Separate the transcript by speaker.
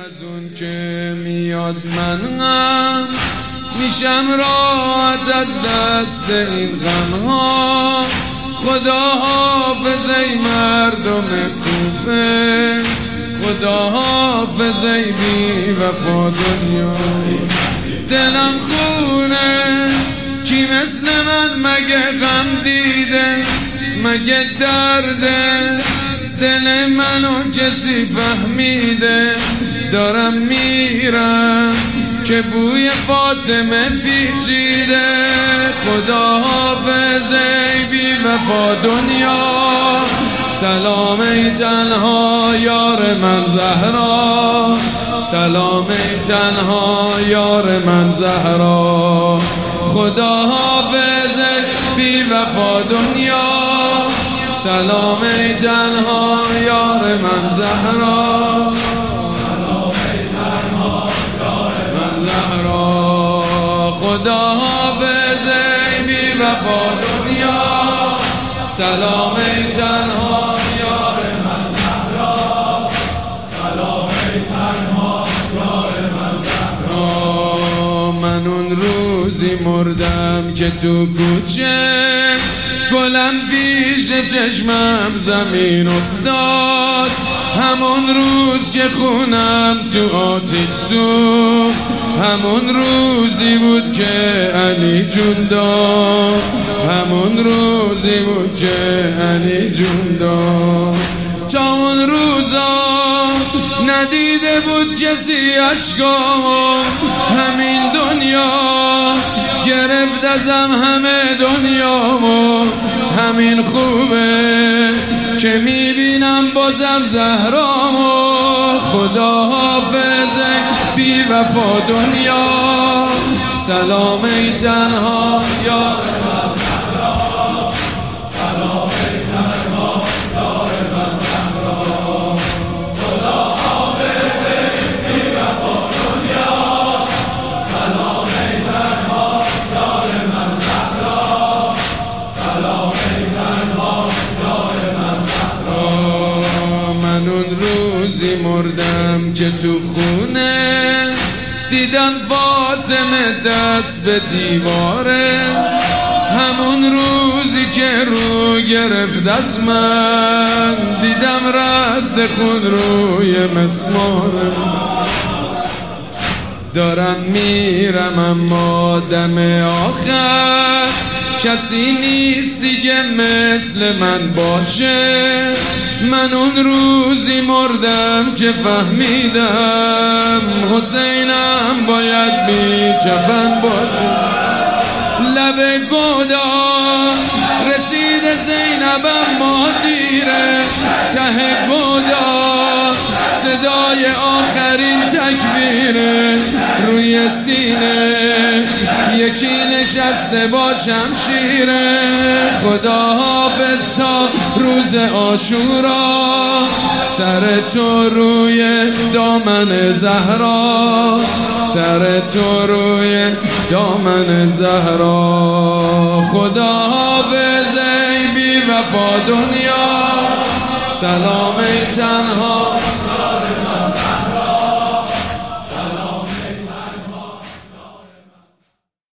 Speaker 1: از اون که میاد من غم میشم راحت از دست این غمها. خدا حافظ ای مردم کوفه، خدا حافظ ای بی وفا دنیا. دلم خونه کی مثل من مگه غم دیده، مگه درده دل منو کسی فهمیده. دارم میرم که بوی فاطمه پیچیده. خدا حافظ ای بی وفا دنیا. سلام ای تنها یار من زهرا، سلام ای تنها یار من زهرا. خدا حافظ ای بی وفا دنیا. سلام ای تنها یار من زهرا، سلام ای تنها یار من زهرا. خدا حافظ ای بی وفا دنیا. سلام ای تنها یار من زهرا، سلام ای تنها یار من زهرا. من اون روزی مردم که تو کوچه گلم پیش چشمم زمین افتاد. همون روز که خونم تو آتش سوخت، همون روزی بود که علی جون داد، همون روزی بود که علی جون داد. تا اون روزا ندیده بود کسی عشقامو، همین دنیا گرفت ازم همه دنیامو. همین خوبه که میبینم بازم زهرامو. خدا حافظ بی وفا دنیا. سلام ای تنها یار من زهرا، سلام ای تنها یار من زهرا. خدا حافظ بی وفا دنیا. سلام ای تنها یار من زهرا، سلام ای تنها یار من زهرا. من اون روزی مردم که تو خونه دیدم فاطمه دست به دیواره. همون روزی که رو گرفت از من دیدم رد خون روی مسماره. دارم میرم اما دم آخر کسی نیست دیگه مثل من باشه. من اون روزی مردم که فهمیدم حسینم باید بی کفن باشه. لب گودا رسید زینب اما دیره، ته گودا صدای آخرین تکبیره. روی سینه یکی نشسته با شمشیره. خدا حافظ تا روز عاشورا، سر تو روی دامن زهرا، سر تو روی دامن زهرا. خدا حافظ ای بی وفا دنیا. سلام ای تنها